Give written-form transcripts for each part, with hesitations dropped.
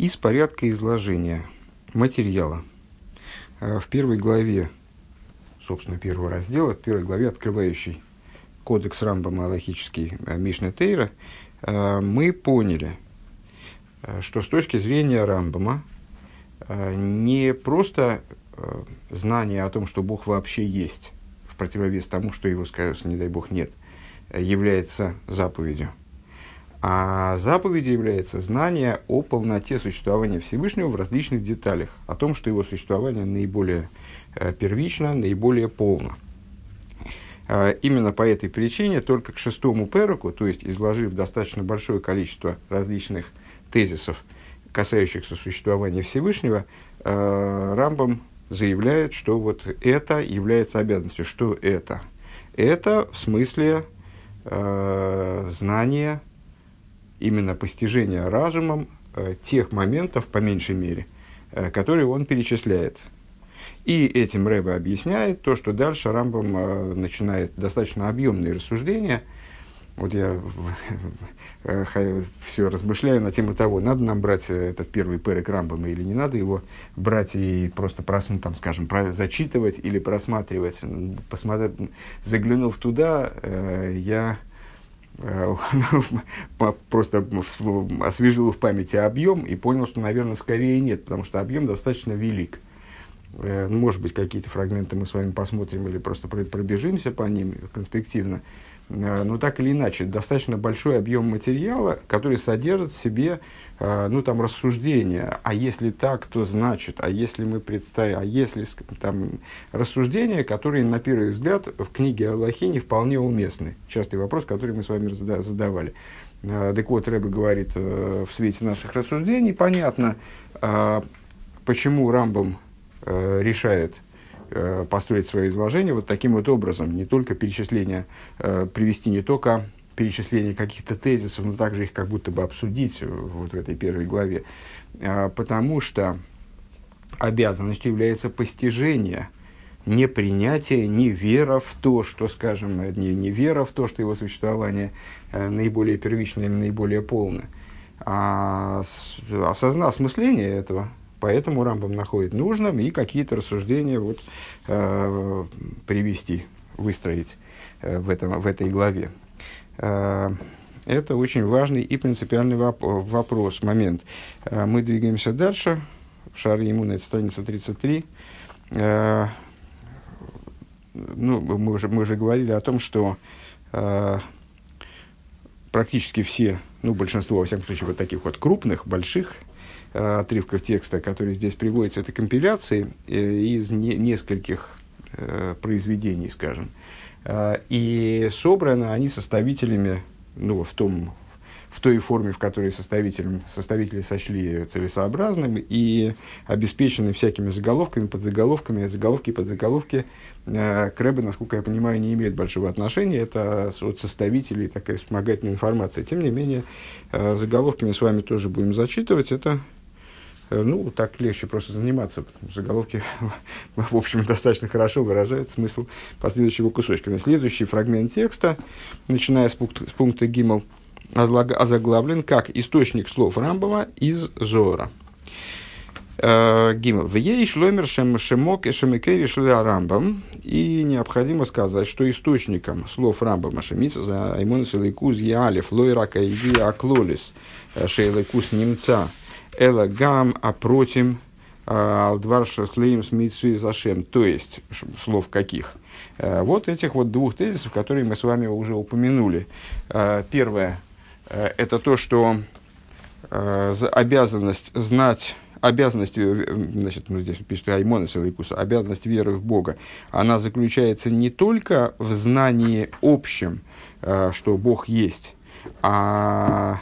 Из порядка изложения материала. В первой главе, собственно, первого раздела, в первой главе, открывающей кодекс Рамбама алахический Мишне Тейра, мы поняли, что с точки зрения Рамбама не просто знание о том, что Бог вообще есть, в противовес тому, что его, не дай Бог, нет, является заповедью. А заповедью является знание о полноте существования Всевышнего в различных деталях, о том, что его существование наиболее первично, наиболее полно. Именно по этой причине только к шестому переку, то есть изложив достаточно большое количество различных тезисов, касающихся существования Всевышнего, Рамбам заявляет, что вот это является обязанностью. Что это? Это в смысле знания, именно постижения разумом тех моментов, по меньшей мере, которые он перечисляет. И этим Ребе объясняет то, что дальше Рамбам начинает достаточно объемные рассуждения. Вот я все размышляю на тему того, надо нам брать этот первый перек Рамбама или не надо его брать и просто зачитывать или просматривать. Заглянув туда, я просто освежил в памяти объем и понял, что, наверное, скорее нет, потому что объем достаточно велик. Может быть, какие-то фрагменты мы с вами посмотрим или просто пробежимся по ним конспективно. Но так или иначе, достаточно большой объем материала, который содержит в себе рассуждения. А если так, то значит, а если мы представим, а если там рассуждения, которые, на первый взгляд, в книге Аллахи не вполне уместны. Частый вопрос, который мы с вами задавали. Так вот, Ребе говорит, в свете наших рассуждений понятно, почему Рамбам решает построить свое изложение вот таким вот образом, не только перечисление, привести не только перечисление каких-то тезисов, но также их как будто бы обсудить вот в этой первой главе, потому что обязанностью является постижение, не принятие, не вера в то, что, скажем, не вера в то, что его существование наиболее первичное, наиболее полное, а осмысление этого. Поэтому Рамбам находит нужным и какие-то рассуждения привести, выстроить в этой главе. Это очень важный и принципиальный вопрос, момент. Мы двигаемся дальше. Шар Емуна, это страница 33. Мы уже говорили о том, что практически все, большинство, во всяком случае, вот таких вот крупных, больших отрывков текста, которые здесь приводятся, это компиляции из нескольких произведений, скажем. И собраны они составителями, в той форме, в которой составители сочли целесообразным, и обеспечены всякими заголовками, подзаголовками. Заголовки, подзаголовки к Ребе, насколько я понимаю, не имеют большого отношения. Это от составителей такая вспомогательная информация. Тем не менее, заголовки мы с вами тоже будем зачитывать. Это так легче просто заниматься. Заголовки, в общем, достаточно хорошо выражают смысл последующего кусочка. Следующий фрагмент текста, начиная с пункта Гимел, озаглавлен как источник слов Рамбама из Зоара. Гимел. «Вей шломер шемок и шемекери шля Рамбам». И необходимо сказать, что источником слов Рамбама шемица за аймонес элейкуз яалев лойрака иди аклолис шейлейкуз немца эла гам апротим алдвар шаслеим смитсу из ашем. То есть, слов каких? Вот этих вот двух тезисов, которые мы с вами уже упомянули. Первое – это то, что обязанность знать, здесь пишет Аймонес Элейкус, обязанность веры в Бога, она заключается не только в знании общем, что Бог есть, а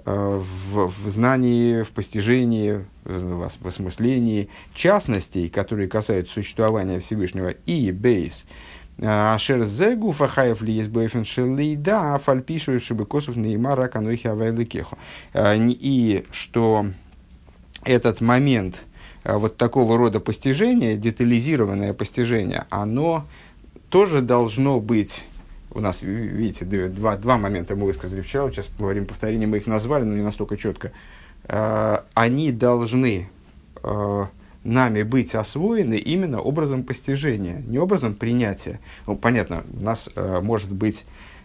в знании, в постижении, в осмыслении частностей, которые касаются существования Всевышнего, и бейс. Ашер зегу фахаев ли есть бойфен шелейда, фальпишу шибыкосов неймара канухи авайлыкеху. И что этот момент вот такого рода постижения, детализированное постижение, оно тоже должно быть. У нас, видите, два момента мы высказали вчера, сейчас говорим повторение, мы их назвали, но не настолько четко. они должны нами быть освоены именно образом постижения, не образом принятия. Ну, понятно, у нас может быть,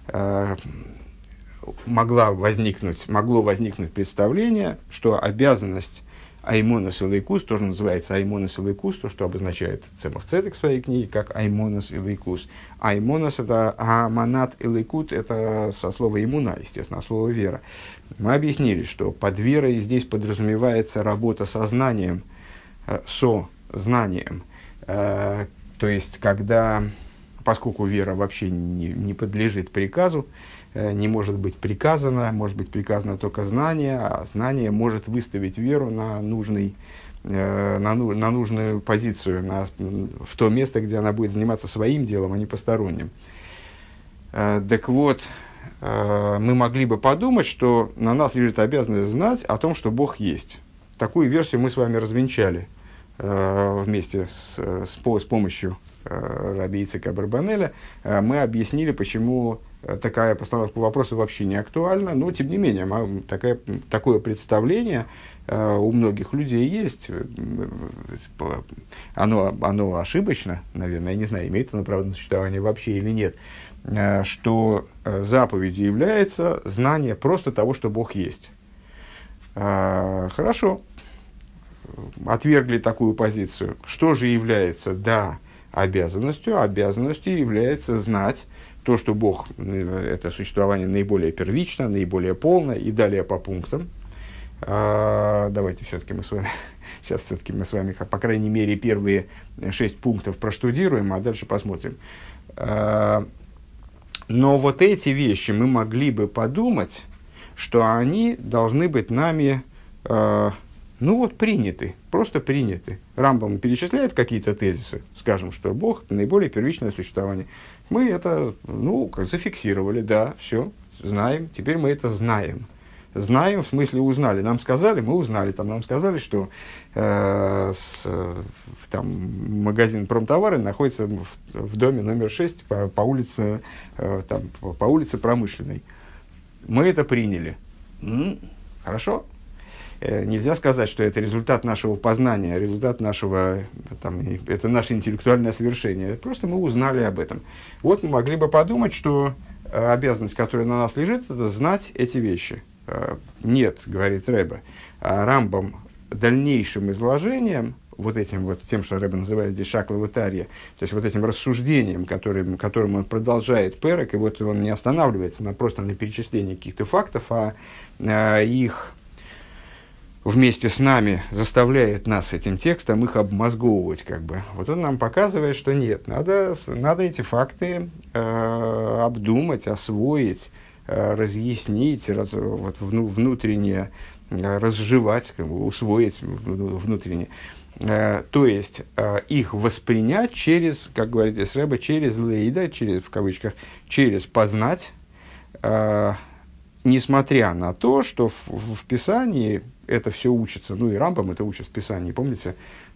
могло возникнуть представление, что обязанность Аймонос и Лейкус, тоже называется Аймонос и Лейкус, то, что обозначает Цемах Цедек в своей книге, как Аймонос и Лейкус. Аймонос — это Аманат и Лейкут — это со слова имуна, естественно, слово вера. Мы объяснили, что под верой здесь подразумевается работа со знанием, со знанием. То есть, поскольку вера вообще не подлежит приказу, не может быть приказано, может быть приказано только знание, а знание может выставить веру на нужную позицию, в то место, где она будет заниматься своим делом, а не посторонним. Так вот, мы могли бы подумать, что на нас лежит обязанность знать о том, что Бог есть. Такую версию мы с вами развенчали вместе с помощью раби Ицхака Абарбанеля. Мы объяснили, почему такая постановка вопроса вообще не актуальна, но, тем не менее, такое представление у многих людей есть. Оно ошибочно, наверное, я не знаю, имеет оно право на существование вообще или нет, что заповедью является знание просто того, что Бог есть. Хорошо, отвергли такую позицию. Что же является, обязанностью? Обязанностью является знать то, что Бог – это существование наиболее первично, наиболее полное, и далее по пунктам. Давайте все-таки мы с вами, по крайней мере, первые 6 пунктов проштудируем, а дальше посмотрим. Но вот эти вещи мы могли бы подумать, что они должны быть нами приняты, просто приняты. Рамбам перечисляет какие-то тезисы, скажем, что Бог – наиболее первичное существование. Мы это, зафиксировали, да, знаем, теперь мы это знаем. Знаем, в смысле узнали. Нам сказали, мы узнали. Нам сказали, что магазин промтовары находится в доме номер 6 по улице Промышленной. Мы это приняли. Хорошо. Нельзя сказать, что это результат нашего познания, результат нашего, это наше интеллектуальное совершение. Просто мы узнали об этом. Вот мы могли бы подумать, что обязанность, которая на нас лежит, это знать эти вещи. Нет, говорит Ребе, Рамбам дальнейшим изложением, тем, что Ребе называет здесь шаклаватарья, то есть вот этим рассуждением, которым он продолжает перек, и вот он не останавливается просто на перечислении каких-то фактов, а их вместе с нами заставляет нас этим текстом их обмозговывать, Вот он нам показывает, что нет, надо эти факты обдумать, освоить, разъяснить, внутренне разжевать, усвоить внутренне. То есть, их воспринять через, как говорит здесь Ребе, через лейда, в кавычках, через познать, несмотря на то, что в Писании это все учится, и Рамбам это учит в Писании, помните,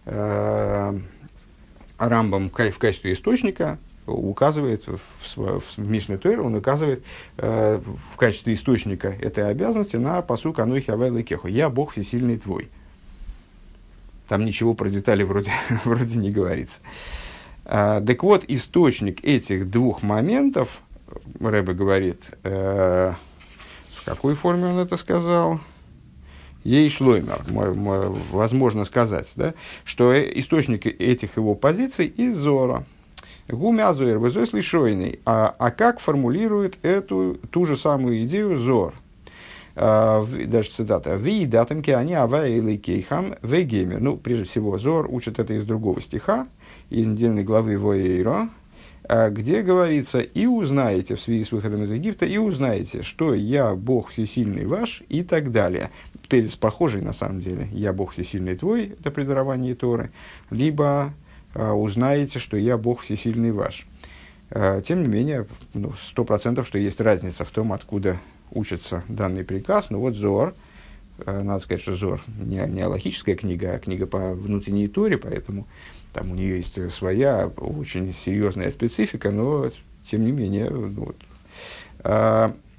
Рамбам в качестве источника указывает, в Мишне Тойра он указывает в качестве источника этой обязанности на пасук «Анохи авай лекеху» «Я Бог всесильный твой». Там ничего про детали вроде не говорится. Так вот, источник этих двух моментов, Ребе говорит, в какой форме он это сказал? Ей шлоймер, возможно сказать, да, что источник этих его позиций из Зора. Гуми Зоэр, вызой слишойный. А как формулирует ту же самую идею Зор? Дальше цитата. «Ви датамки они авай лейкейхам вегемер». Прежде всего, Зор учит это из другого стиха, из недельной главы Воейро, где говорится: «И узнаете в связи с выходом из Египта, и узнаете, что я Бог всесильный ваш», и так далее. Тезис похожий, на самом деле. «Я Бог всесильный твой» — это преддарование Торы, либо узнаете, что я Бог всесильный ваш. Тем не менее, 100%, что есть разница в том, откуда учится данный приказ. Но вот Зоар, надо сказать, что Зоар не алахическая книга, а книга по внутренней Торе, поэтому там у нее есть своя очень серьезная специфика, но тем не менее,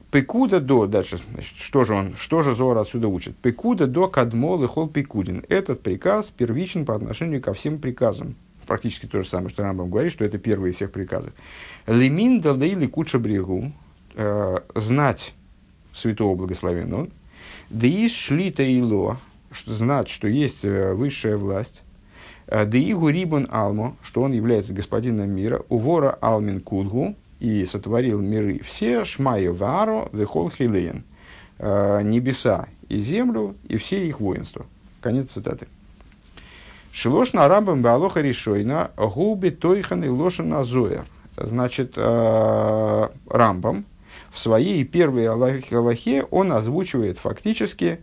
Пекуда до, дальше, значит, что же Зоар отсюда учит? Пекуда до кадмол и хол пекудин. Этот приказ первичен по отношению ко всем приказам. Практически то же самое, что Рамбам говорит, что это первый из всех приказов. Лимин далдейли куча брегу, знать святого благословенного, да и шлита ило, знать, что есть высшая власть, да и гурибан алмо, что он является господином мира, увора алмин кудгу, и сотворил миры все, шмаю варо вехол хилеен, небеса и землю, и все их воинства. Конец цитаты. Шилош на рамбам баалоха решойна губи тойхан и лошен азоер. Значит, Рамбам в своей первой алахе он озвучивает фактически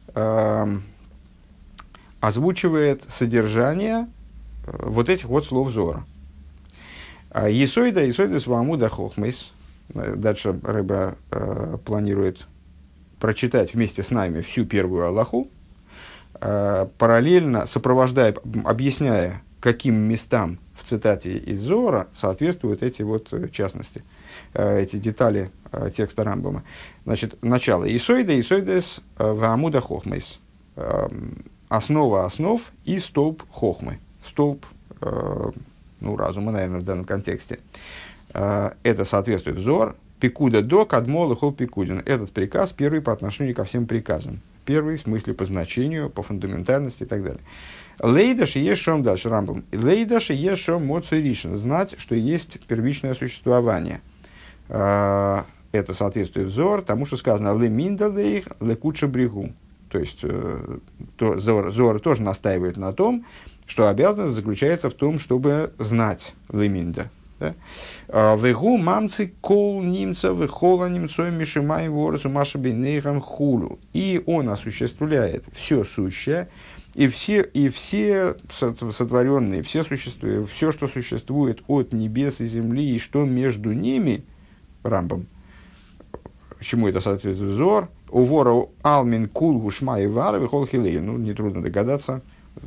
озвучивает содержание вот этих вот слов Зора. Есойда с Вамуда Хохмейс. Дальше Рэбе планирует прочитать вместе с нами всю первую алаху, параллельно сопровождая, объясняя, каким местам в цитате из Зора соответствуют эти вот частности, эти детали текста Рамбама. Значит, начало. Есойда с Вамуда Хохмейс. Основа основ и столб хохмы. Столб разума, наверное, в данном контексте. Это соответствует Зор. Пекуда до кадмол и хол пекудин. Этот приказ первый по отношению ко всем приказам. Первый в смысле по значению, по фундаментальности и так далее. Лейдаш и ешом дальше Рамбам. Лейдаш и ешом моцуришн. Знать, что есть первичное существование. Это соответствует Зор тому, что сказано леминдалейх лекуча брегу. То есть Зор тоже настаивает на том, что обязанность заключается в том, чтобы знать леминда. Вегу мамцы кол немца вехола немцой мишимай воросу машабинейхам хулу. И он осуществляет все сущее, и все сотворенные, все, все, что существует от небес и земли, и что между ними, Рамбам, чему это соответствует Зор, у вора алмин кулгу шмай вара вехол хилей. Нетрудно догадаться,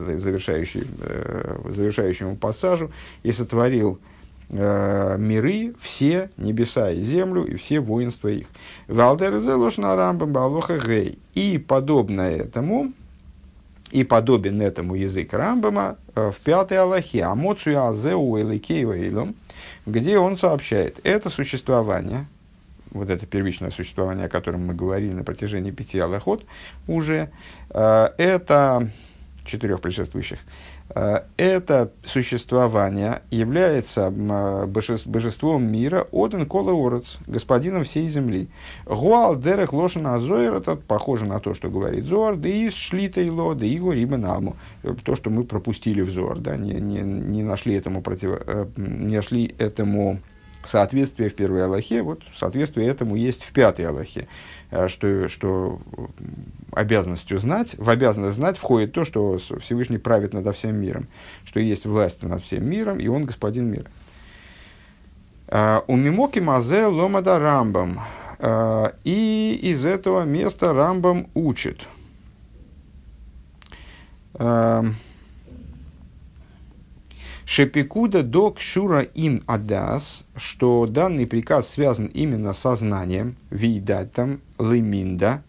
завершающему пассажу, и сотворил миры, все небеса и землю, и все воинства их. И подобен этому язык Рамбама в пятой алахе, амоцию азеу эликею, где он сообщает, это существование, вот это первичное существование, о котором мы говорили на протяжении 5 алахот уже, это 4 предшествующих, это существование является божеством мира, оден кола орец, господином всей земли. Гуал дерех лошен азоэр, это похоже на то, что говорит Зоар, да и шлитейло, да и гурибен алму. То, что мы пропустили в Зоар, да, не нашли этому соответствие в первой алахе, вот соответствие этому есть в 5 алахе, что обязанностью знать, в обязанность знать входит то, что Всевышний правит над всем миром, что есть власть над всем миром, и он господин мира. У мимоки мазе ломада Рамбам. И из этого места Рамбам учит. Шепикуда док шура им адас, что данный приказ связан именно со знанием, вейдатом, леминда.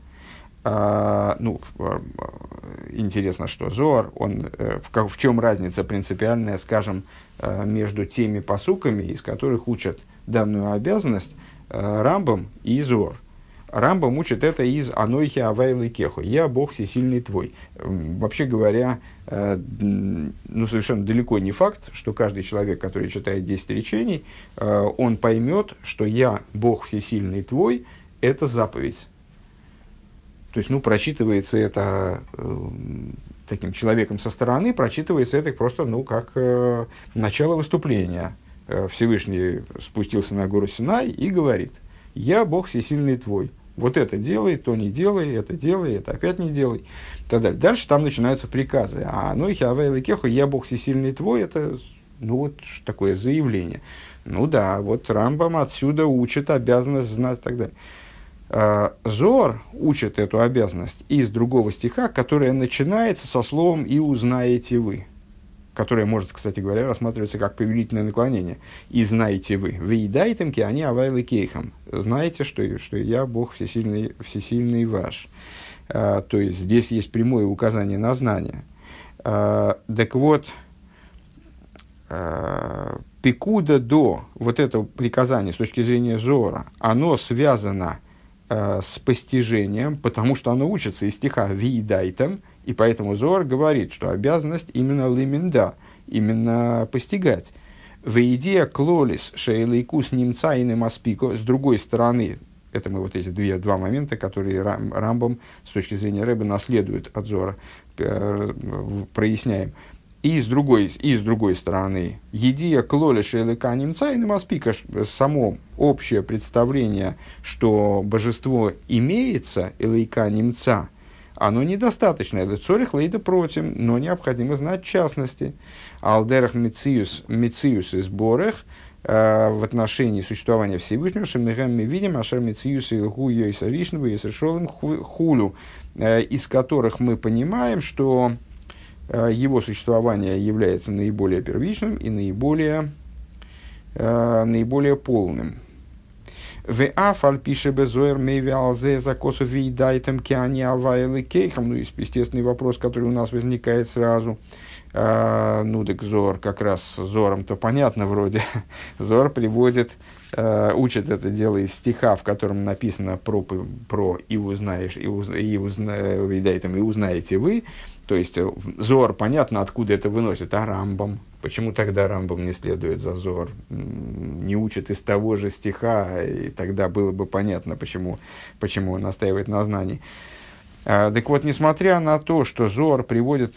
Интересно, что Зоар, он, в чем разница принципиальная, скажем, между теми пасуками, из которых учат данную обязанность, Рамбам и Зоар. Рамбам учит это из «Анойхи авайлы кеху» «Я Бог всесильный твой». Вообще говоря, совершенно далеко не факт, что каждый человек, который читает 10 речений, он поймет, что «Я Бог всесильный твой» – это заповедь. То есть, прочитывается это таким человеком со стороны, прочитывается это просто, как начало выступления. Всевышний спустился на гору Синай и говорит: «Я Бог всесильный твой». Вот это делай, то не делай, это опять не делай. И так далее. Дальше там начинаются приказы. А «Анойхи авайлы кеху» «Я Бог всесильный твой» – это такое заявление. Вот Рамбам отсюда учит обязанность знать и так далее. Зоар учит эту обязанность из другого стиха, которая начинается со словом «и узнаете вы», которое может, кстати говоря, рассматриваться как повелительное наклонение. И знаете вы едайтем ки они авайлы кейхам. Знаете, что я Бог всесильный ваш. То есть, здесь есть прямое указание на знание. Так вот, пикуда до, вот это приказание с точки зрения Зоара, оно связано с постижением, потому что оно учится из стиха «виидайтем», и поэтому Зоар говорит, что обязанность именно лиминда, именно постигать. «Веидия клолис шейлейкус немца и немаспико». С другой стороны, это мы вот эти два момента, которые Рамбам с точки зрения Ребе наследует от Зоара, проясняем. И с другой стороны, едия клолиш элека немца и намаспика, само общее представление, что божество имеется, элека немца, оно недостаточно. Это цорих лейда против, но необходимо знать частности. Алдерах мециус из борых в отношении существования Всевышнего, шемнехем мы видим, ашер мециус и лху йойса ришнего йойса шолем хулю, из которых мы понимаем, что его существование является наиболее первичным и наиболее полным. «Веафаль пише безоэр мейве алзе закосу вейдайтем киани авайлы кейхам». Ну, естественный вопрос, который у нас возникает сразу. Ну, так Зоар, как раз с Зором-то понятно вроде. Зоар приводит, учит это дело из стиха, в котором написано про «и узнаешь, и узнаете вы». То есть, Зоар, понятно, откуда это выносит, а Рамбам? Почему тогда Рамбам не следует за Зоар? Не учит из того же стиха, и тогда было бы понятно, почему он настаивает на знании. Так вот, несмотря на то, что Зоар приводит,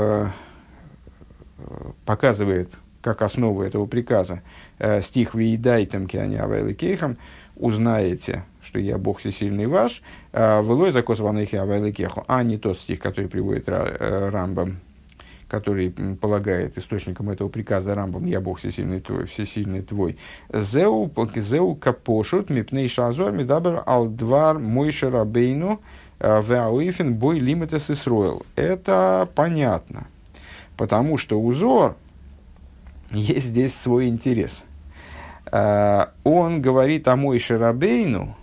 показывает, как основу этого приказа, стих «Виидайтем киани авайлы кейхам», узнаете, что я Бог всесильный ваш, «Велой закос ванехи авайлы кейху», а не тот стих, который приводит Рамбам, который полагает источником этого приказа Рамбам «Я Бог всесильный твой». «Зеу капошут мипней шазор мидабер алдвар мойше рабейну веауифен бой лимитес Исроэл». Это понятно, потому что у Зоар есть здесь свой интерес. Он говорит о Мойше Рабейну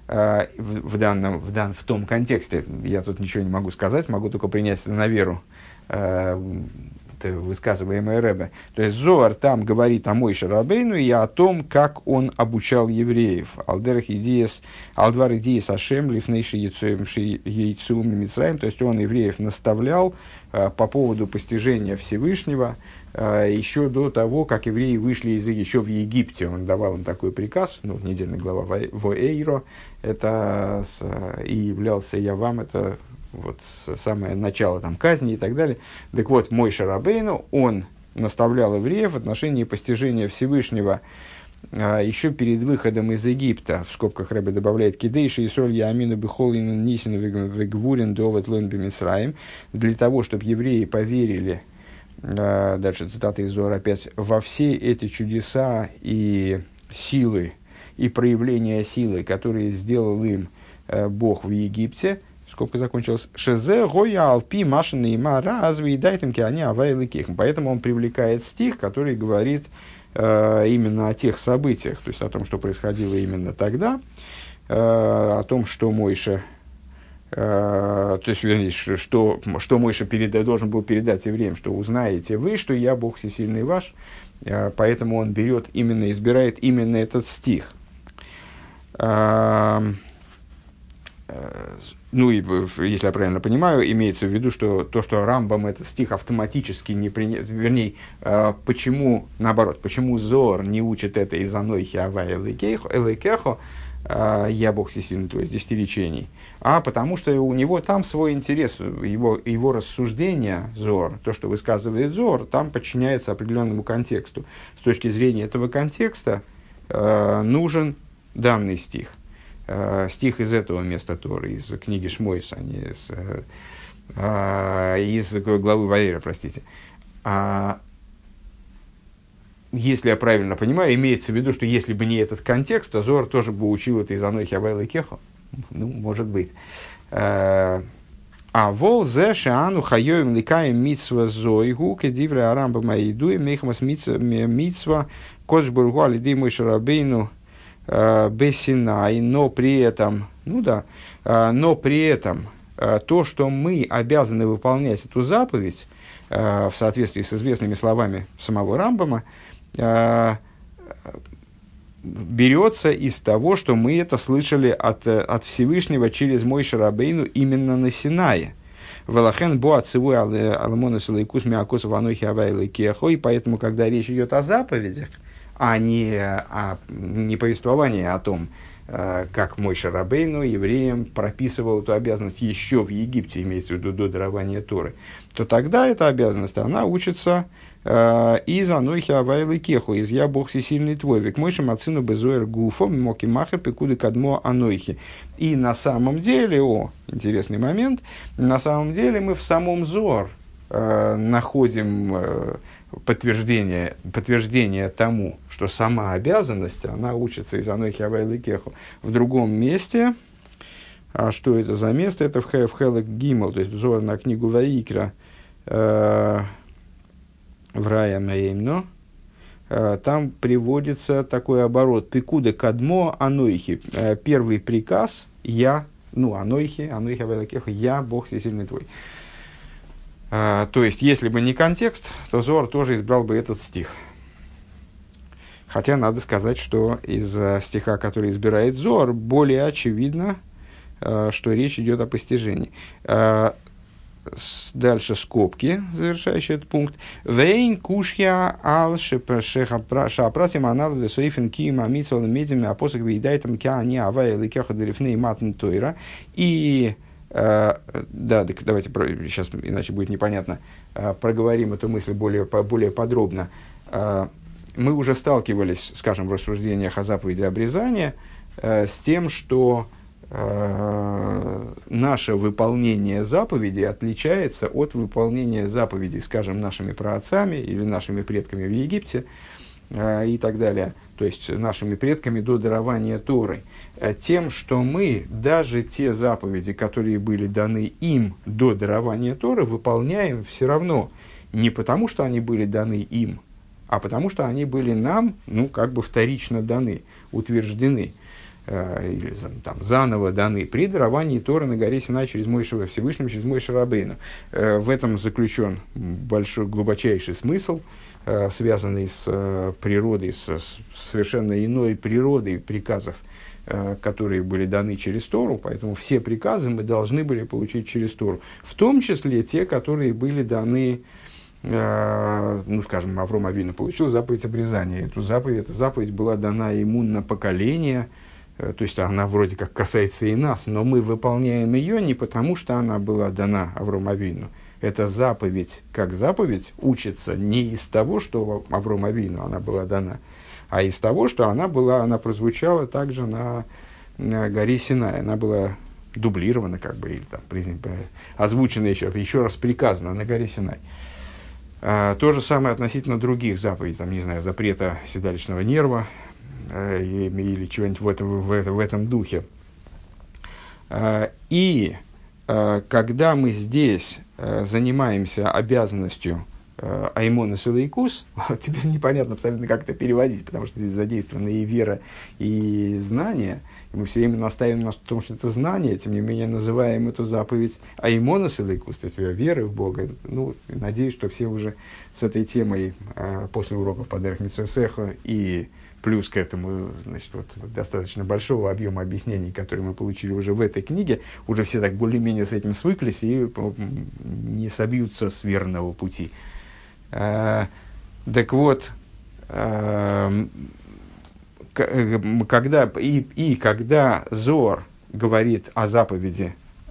в том контексте. Я тут ничего не могу сказать, могу только принять это на веру, высказываемое Ребе. То есть Зоар там говорит о Мойше Рабейну и о том, как он обучал евреев. Алдвар идиес Ашем лифнейши яйцум мицраим. То есть он евреев наставлял по поводу постижения Всевышнего еще до того, как евреи вышли еще в Египте. Он давал им такой приказ, недельная глава Воэйро, это и являлся я вам, это вот самое начало там, казни и так далее. Так вот, Мойше Рабейну, он наставлял евреев в отношении постижения Всевышнего еще перед выходом из Египта. В скобках Ребе добавляет «Кидейши и соль яамину бихолину нисину вегвурин довод лон бемисраим», для того, чтобы евреи поверили, дальше цитата из Зоара опять, во все эти чудеса и силы, и проявления силы, которые сделал им Бог в Египте. Скобка закончилась. «Шезе гоя алпи машины има разве и дайтемки они авайлы кехм». Поэтому он привлекает стих, который говорит именно о тех событиях, то есть о том, что происходило именно тогда, о том, что Мойше, то есть, вернее, что Мойше должен был передать евреям, что узнаете вы, что я Бог всесильный ваш, поэтому он избирает именно этот стих. Ну, и, если я правильно понимаю, имеется в виду, что то, что Рамбам этот стих автоматически не принял, вернее, почему Зоар не учит это из Анойхи Авай Элекехо, я Бог всесильный, то есть 10 речений, а потому что у него там свой интерес, его рассуждения Зоар, то, что высказывает Зоар, там подчиняется определенному контексту. С точки зрения этого контекста нужен данный стих. Стих из этого места Торы, из книги Шмойс, а не из главы Ваэйра, простите. Если я правильно понимаю, имеется в виду, что если бы не этот контекст, то Зоар тоже бы учил это из Анохи Авайлы Кехо. Ну, может быть. А вол зе шану хайоем ликаем митсва зойгу, кедивре арамба маиду, и мехмас митсва, кодшбургу алиды мой шарабейну бесинай, но при этом, но при этом то, что мы обязаны выполнять эту заповедь в соответствии с известными словами самого Рамбама, берется из того, что мы это слышали от Всевышнего через Мойше Рабейну именно на Синае. Велахен бо отцевой алмонус лейкус миакус ванохи авайлы кехо. И поэтому, когда речь идет о заповедях, а не повествовании о том, как Мойше Рабейну евреям прописывал эту обязанность еще в Египте, имеется в виду до дарования Торы, то тогда эта обязанность, она учится из Анохи Авайлы Кеху, из «Я Бог всесильный твой», «Век Мойше Мацину Безуэр Гуфом, Моки Махер Пекуды Кадмо Анохи». И на самом деле, интересный момент, на самом деле мы в самом Зоар находим подтверждение тому, что сама обязанность, она учится из Анохи Авайлы Кеху. В другом месте, а что это за место? Это в Хелек Гимел, то есть Зоар на книгу Ваикра, в Рая Меймно, там приводится такой оборот. Пекуда кадмо анойхи. Первый приказ я, анойхи авайлакеха, я Бог всесильный твой. То есть, если бы не контекст, то Зоар тоже избрал бы этот стих. Хотя надо сказать, что из стиха, который избирает Зоар, более очевидно, что речь идет о постижении. Дальше скобки, завершающий этот пункт. Вейн кушья ал шапрасим анарду соифен кима митсвал медиами апосак вейдайтам кя они авая ликеха дерифней матн тойра. И давайте сейчас, иначе будет непонятно, проговорим эту мысль более подробно. Мы уже сталкивались, скажем, в рассуждениях о заповеди обрезания с тем, что наше выполнение заповедей отличается от выполнения заповедей, скажем, нашими праотцами или нашими предками в Египте и так далее, то есть нашими предками до дарования Торы, тем, что мы даже те заповеди, которые были даны им до дарования Торы, выполняем все равно не потому, что они были даны им, а потому, что они были нам, вторично даны, утверждены, или заново даны при даровании Торы на горе Синай через Мойше Всевышним, через Мойше Рабейну. В этом заключен глубочайший смысл, связанный с природой, с совершенно иной природой приказов, которые были даны через Тору, поэтому все приказы мы должны были получить через Тору, в том числе те, которые были даны, скажем, Авром Авину получил заповедь обрезания. Эта заповедь была дана ему на поколение, то есть она вроде как касается и нас, но мы выполняем ее не потому, что она была дана Аврому Авину. Эта заповедь, как заповедь, учится не из того, что Аврому Авину она была дана, а из того, что она прозвучала также на горе Синай. Она была дублирована, или озвучена еще раз приказана на горе Синай. То же самое относительно других заповедей, запрета седалищного нерва, или чего-нибудь в этом духе. И когда мы здесь занимаемся обязанностью Аймонус и Лейкус, теперь непонятно абсолютно, как это переводить, потому что здесь задействованы и вера, и знание. И мы все время настаиваем на том, что это знание, тем не менее называем эту заповедь Аймонус и Лейкус, то есть веры в Бога. Надеюсь, что все уже с этой темой после уроков по Дерех Мицвот Сеха и плюс к этому, достаточно большого объема объяснений, которые мы получили уже в этой книге, уже все так более-менее с этим свыклись и не собьются с верного пути. Так вот, когда Зоар говорит о заповеди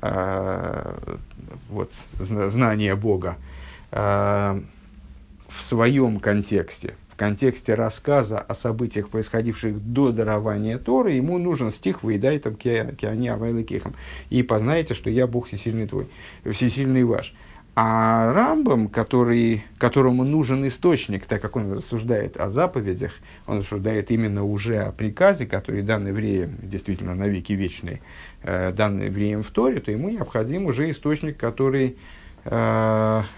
знания Бога в своем контексте, в контексте рассказа о событиях, происходивших до дарования Торы, ему нужен стих «Выедай там киани авайлы кехам» и познаете, что я Бог всесильный твой, всесильный ваш. А Рамбам, которому нужен источник, так как он рассуждает о заповедях, он рассуждает именно уже о приказе, который дан евреям, действительно, на веки вечные, дан евреям в Торе, то ему необходим уже источник, который в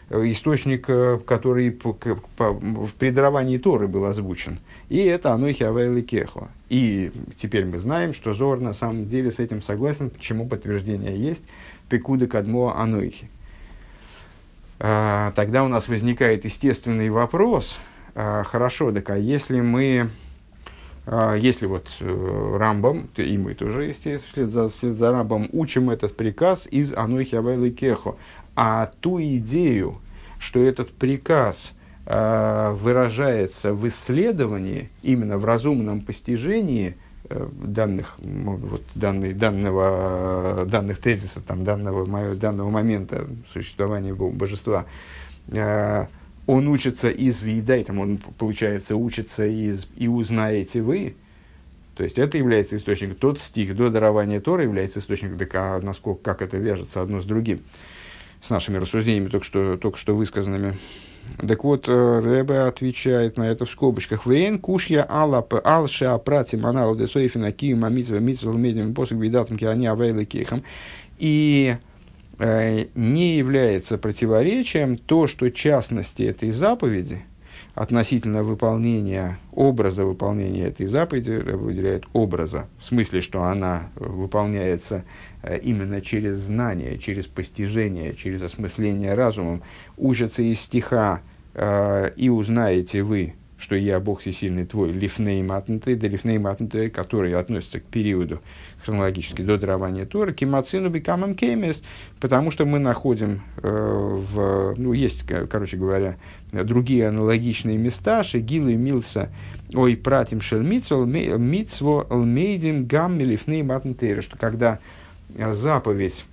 предаровании Торы был озвучен. И это «Анохи Авайлы Кехо». И теперь мы знаем, что Зор на самом деле с этим согласен, почему подтверждение есть «Пекуды Кадмо Анохи». Тогда у нас возникает естественный вопрос, хорошо, так а если вот Рамбам, и мы тоже, естественно, вслед за Рамбам учим этот приказ из «Анохи Авайлы Кехо», а ту идею, что этот приказ выражается в исследовании, именно в разумном постижении данных тезисов, данного момента существования божества, он учится из «Виедай», он, получается, учится из «И узнаете вы». То есть это является источником, тот стих до дарования Торы является источником, как это вяжется одно с другим, с нашими рассуждениями, только что высказанными. Так вот, Ребе отвечает на это в скобочках. «Вейн кушья алша прати манал десоифина киюма митзва митзва медиум посук бидатам киани авейлы кихам». И не является противоречием то, что частности этой заповеди относительно выполнения, образа выполнения этой заповеди, выделяет образа, в смысле, что она выполняется именно через знание, через постижение, через осмысление разумом, учатся из стиха «И узнаете вы, что я Бог всесильный твой, лифней матнты», да лифней матнты, который относится к периоду хронологически до дарования Торы, кимацину бикамам кеймес, потому что мы находим есть, короче говоря, другие аналогичные места, шегилу и милса, ой, пратим шель митцво лмейдим гамми лифней матнты, что когда заповедь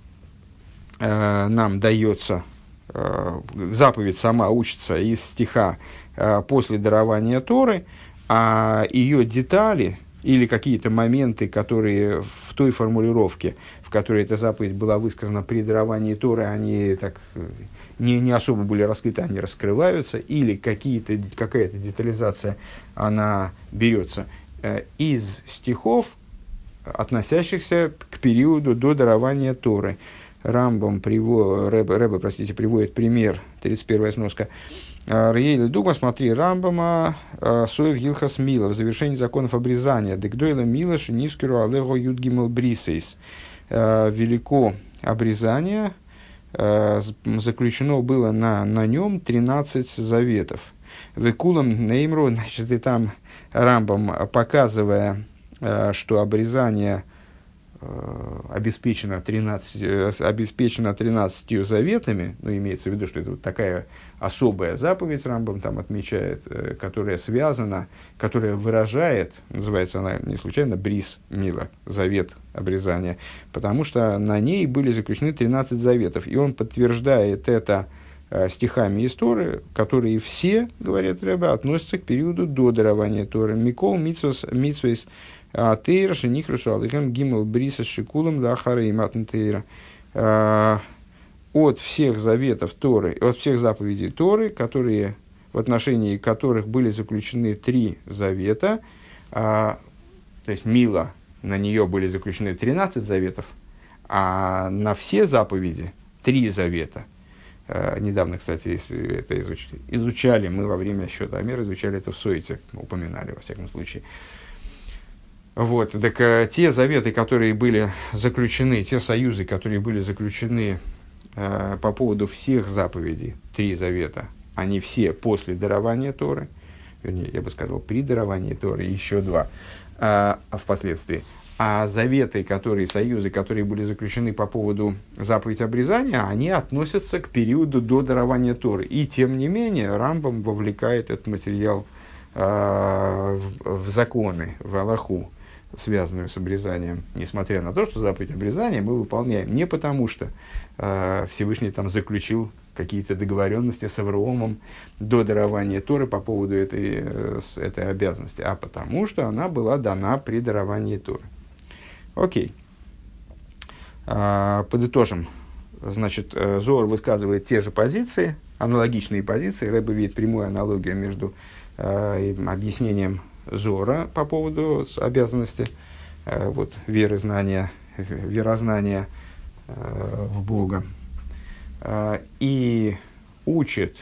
нам дается, заповедь сама учится из стиха после дарования Торы, а ее детали или какие-то моменты, которые в той формулировке, в которой эта заповедь была высказана при даровании Торы, они так не особо были раскрыты, они раскрываются, или какая-то детализация, она берется из стихов, относящихся к периоду до дарования Торы. Рэбе приводит пример, 31-я сноска. Рейли Дума, смотри, Рамбама, Соев Гилхас Мила, в завершении законов обрезания. Дегдойла Мила, Шинискеру Алего Юдгимел Брисейс. Велико обрезание, заключено было на нем 13 заветов. Векулам Неймру, значит, и там Рамбам, показывая, что обрезание обеспечено 13 заветами, имеется в виду, что это вот такая особая заповедь, Рамбам там отмечает, которая связана, которая выражает, называется она не случайно Брис Мила, завет обрезания, потому что на ней были заключены 13 заветов, и он подтверждает это стихами из Торы, которые все, говорят Ребе, относятся к периоду до дарования Торы. Микол митсвейс Тейра шенихрусу алыхем гимел бриса шикулом лахара и матн тейра. От всех заветов Торы, от всех заповедей Торы, в отношении которых были заключены 3 завета, то есть Мила, на нее были заключены 13 заветов, а на все заповеди 3 завета. Недавно, кстати, это изучали мы во время счета Амер, изучали это в Сойте, упоминали, во всяком случае. Вот, так те заветы, которые были заключены, те союзы, которые были заключены по поводу всех заповедей, 3 завета, они все после дарования Торы, вернее, я бы сказал, при даровании Торы, еще 2 впоследствии. А заветы, союзы, которые были заключены по поводу заповеди обрезания, они относятся к периоду до дарования Торы. И тем не менее, Рамбам вовлекает этот материал в законы, в Алаху, связанную с обрезанием, несмотря на то, что заповедь обрезания мы выполняем не потому, что Всевышний там заключил какие-то договоренности с Авраамом до дарования Торы по поводу этой обязанности, а потому, что она была дана при даровании Торы. Окей. Подытожим Значит, Зоар высказывает те же позиции, аналогичные позиции. Рэбе видит прямую аналогию между объяснением Зоара по поводу обязанности верознания в Бога. И учит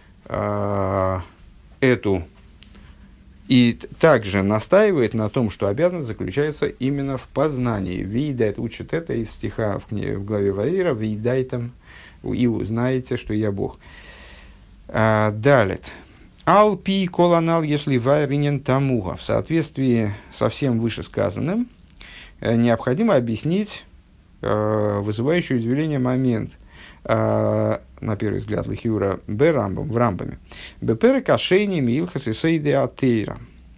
и также настаивает на том, что обязанность заключается именно в познании. Вейдайт учит это из стиха в главе Ваира, вейдайтам, и узнаете, что я Бог. Далее. Ал пи колонал, если вайринен тамуга. В соответствии со всем вышесказанным, необходимо объяснить вызывающий удивление момент, на первый взгляд, лихиура в рамбаме. Бепере кашейни милхас и сейде атеира.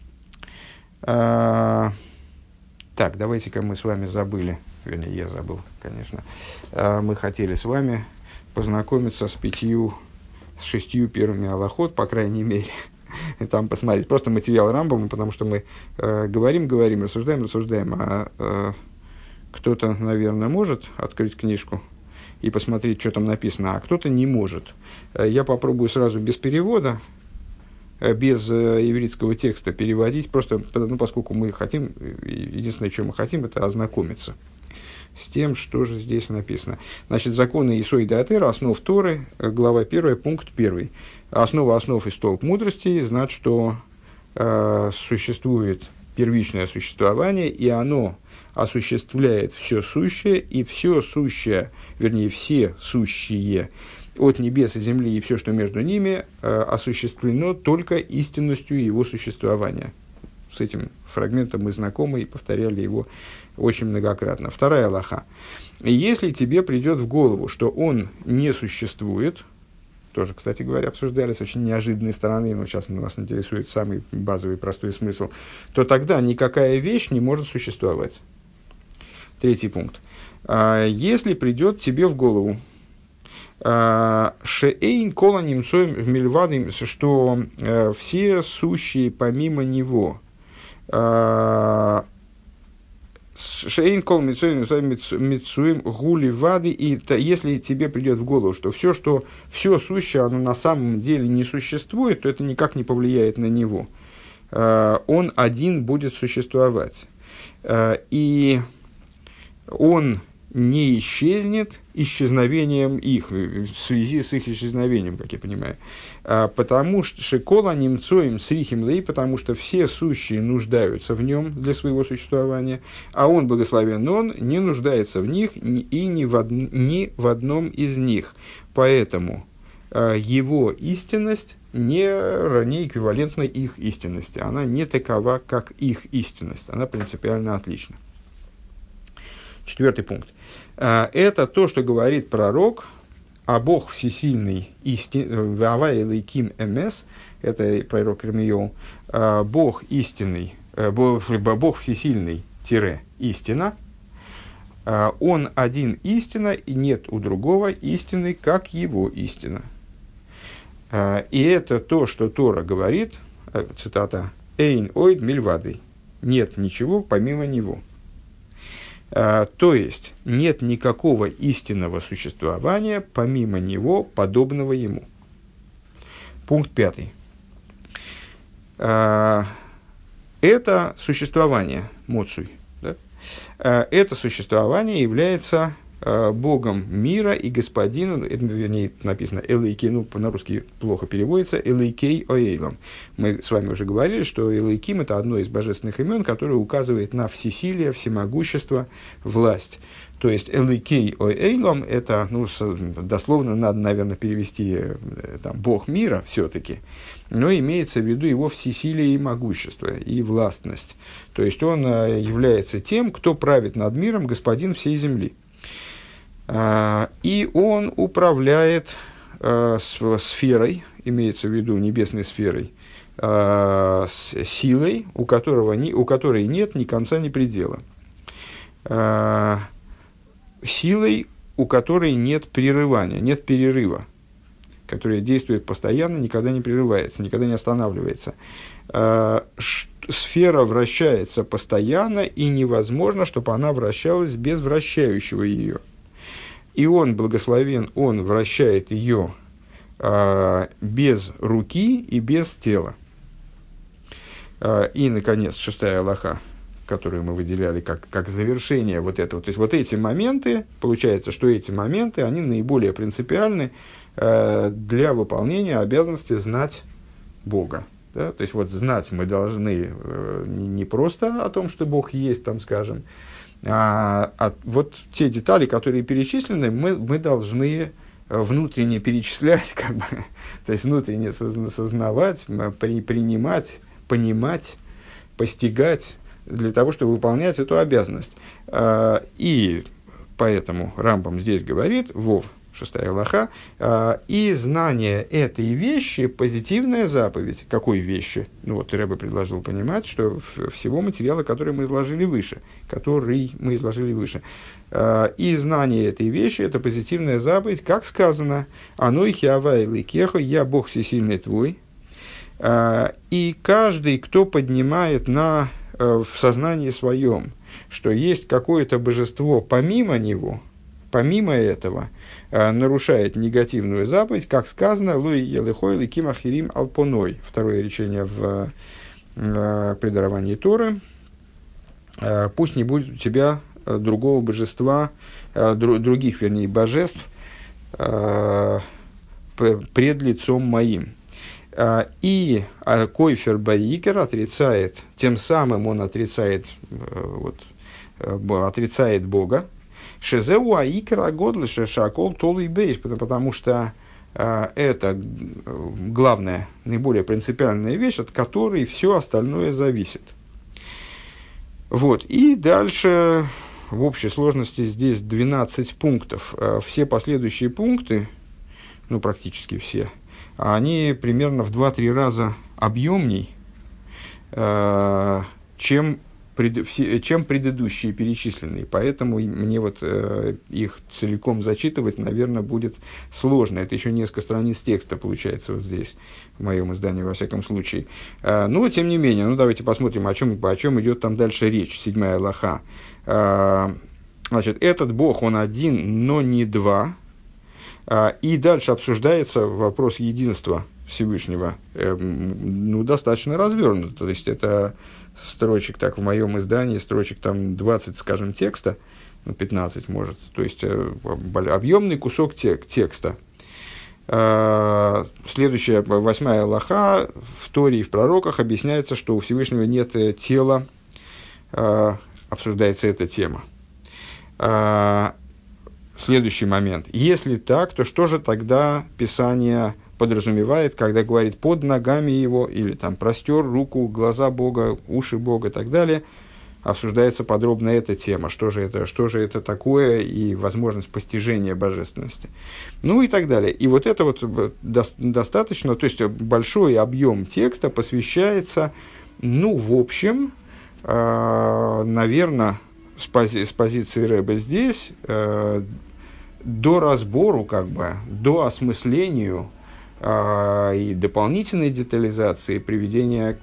Так, давайте-ка мы с вами забыли, вернее, я забыл, конечно. Мы хотели с вами познакомиться с 6 первыми алахот, по крайней мере. И там посмотреть просто материал Рамбама, потому что мы говорим, рассуждаем, а кто-то, наверное, может открыть книжку и посмотреть, что там написано, а кто-то не может. Я попробую сразу без перевода, без ивритского текста переводить, просто поскольку мы хотим, единственное, что мы хотим, это ознакомиться с тем, что же здесь написано. Значит, законы Исой де Атера, основ Торы, глава 1, пункт 1. Основа основ и столб мудрости, знать, что существует первичное существование, и оно осуществляет все сущее, и все сущее, вернее, все сущие от небес и земли и все, что между ними, осуществлено только истинностью его существования. С этим фрагментом мы знакомы и повторяли его очень многократно. Вторая алаха. Если тебе придет в голову, что он не существует, тоже, кстати говоря, обсуждали с очень неожиданной стороны, но сейчас нас интересует самый базовый простой смысл, то тогда никакая вещь не может существовать. Третий пункт. Если придет тебе в голову, шеэйн кола немцоем в мильвадым, что все сущие помимо него, шеэйн кол мицуем гули вады, и если тебе придет в голову, что все сущее, оно на самом деле не существует, то это никак не повлияет на него. Он один будет существовать. И он не исчезнет исчезновением их, в связи с их исчезновением, как я понимаю. Потому что шекола немцоем срихим лей, потому что все сущие нуждаются в нем для своего существования, а он, благословен он, не нуждается в них и ни в одном из них. Поэтому его истинность не эквивалентна их истинности. Она не такова, как их истинность. Она принципиально отлична. 4 пункт. Это то, что говорит пророк, а Бог всесильный истинный, это пророк Ирмияу, Бог истинный, Бог всесильный, истина, он один истина, и нет у другого истины, как его истина. И это то, что Тора говорит, цитата, «Эйн ойд мильвадой», нет ничего помимо него. То есть, нет никакого истинного существования, помимо него, подобного ему. Пункт 5. Это существование, моцуй, да? Это существование является Богом мира и господином, вернее, написано Элейкей, на русский плохо переводится, Элейкей Оэйлом. Мы с вами уже говорили, что Элейким – это одно из божественных имен, которое указывает на всесилие, всемогущество, власть. То есть Элейкей Оэйлом – это, дословно надо, наверное, перевести там, Бог мира все-таки, но имеется в виду его всесилие и могущество, и властность. То есть он является тем, кто правит над миром, господин всей земли. И он управляет сферой, имеется в виду небесной сферой, силой, у которой нет ни конца, ни предела. Силой, у которой нет прерывания, нет перерыва, которая действует постоянно, никогда не прерывается, никогда не останавливается. Сфера вращается постоянно, и невозможно, чтобы она вращалась без вращающего ее. И он благословен, он вращает ее без руки и без тела. И, наконец, 6-я алаха, которую мы выделяли как завершение вот этого. То есть, вот эти моменты, получается, что эти моменты, они наиболее принципиальны для выполнения обязанности знать Бога. Да? То есть, вот знать мы должны не просто о том, что Бог есть, там, скажем, а вот те детали, которые перечислены, мы должны внутренне перечислять, как бы, то есть внутренне сознавать, принимать, понимать, постигать, для того, чтобы выполнять эту обязанность. И поэтому Рамбам здесь говорит, Вов, 6-я алаха, и знание этой вещи – позитивная заповедь. Какой вещи? Ну вот Ребе предложил понимать, что всего материала, который мы изложили выше. И знание этой вещи – это позитивная заповедь, как сказано, «Аной хиавай ликехо, я Бог всесильный твой». И каждый, кто поднимает в сознании своем, что есть какое-то божество помимо него, помимо этого, нарушает негативную заповедь, как сказано, «Луи елехой ликим ахирим алпоной». Второе речение в предаровании Торы. «Пусть не будет у тебя другого божества, других, вернее, божеств пред лицом моим». И Койфер Баикер отрицает, тем самым он отрицает Бога. Шезеу Аикер Агодлы Шакол Толый Бейш, потому что это главная, наиболее принципиальная вещь, от которой все остальное зависит. Вот. И дальше в общей сложности здесь 12 пунктов. Все последующие пункты, ну практически все, они примерно в 2-3 раза объемней, чем предыдущие перечисленные. Поэтому мне вот их целиком зачитывать, наверное, будет сложно. Это еще несколько страниц текста получается вот здесь, в моем издании, во всяком случае. Но, тем не менее, давайте посмотрим, о чем идет там дальше речь. 7-я алаха. Значит, этот Бог, он один, но не два. И дальше обсуждается вопрос единства Всевышнего, достаточно развернуто. То есть, это строчек, так в моем издании, строчек там 20, скажем, текста, 15 может, то есть, объемный кусок текста. Следующая, 8-я алаха, в Торе и в пророках объясняется, что у Всевышнего нет тела, обсуждается эта тема. Следующий момент. Если так, то что же тогда Писание подразумевает, когда говорит «под ногами его» или там «простер руку, глаза Бога, уши Бога» и так далее, обсуждается подробно эта тема, что же это такое и возможность постижения божественности. Ну и так далее. И вот это вот достаточно, то есть большой объем текста посвящается, в общем, наверное, с позиции Ребе здесь, до разбору, до осмыслению и дополнительной детализации, приведения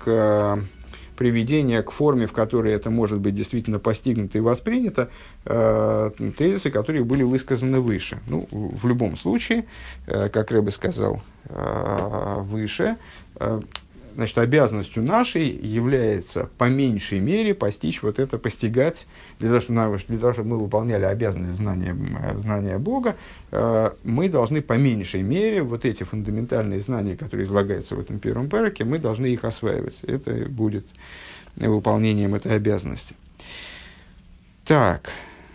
к форме, в которой это может быть действительно постигнуто и воспринято, тезисы, которые были высказаны выше. В любом случае, как Ребе сказал выше, значит, обязанностью нашей является по меньшей мере постичь вот это, постигать, для того, чтобы мы выполняли обязанность знания Бога, мы должны по меньшей мере вот эти фундаментальные знания, которые излагаются в этом первом переке, мы должны их осваивать. Это будет выполнением этой обязанности. Так.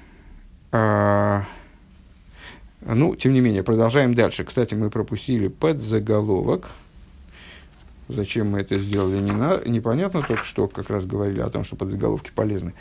Тем не менее, продолжаем дальше. Кстати, мы пропустили подзаголовок. Зачем мы это сделали, непонятно, только что как раз говорили о том, что подзаголовки полезны.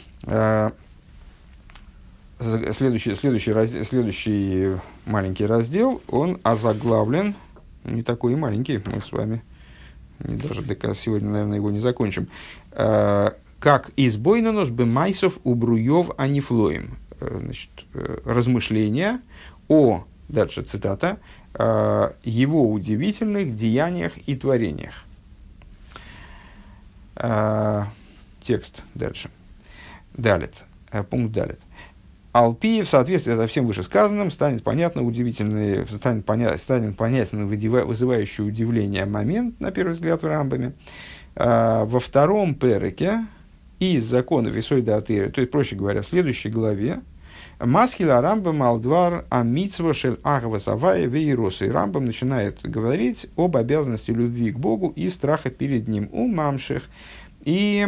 Следующий маленький раздел, он озаглавлен, не такой и маленький, мы с вами даже сегодня, наверное, его не закончим, как «избойнанос бемайсов убруев анифлоим». Значит, размышления о, дальше цитата, его удивительных деяниях и творениях. Текст дальше. Далит. Пункт далит. Алпи в соответствии со всем вышесказанным станет понятен вызывающий удивление момент, на первый взгляд, в Рамбаме. Во втором переке из законов Исойда Атыры, то есть, проще говоря, в следующей главе, Масхила Рамбам Алдвар Амитсва Шель Ахва Савая Вейроса. И Рамбам начинает говорить об обязанности любви к Богу и страха перед Ним у мамших. И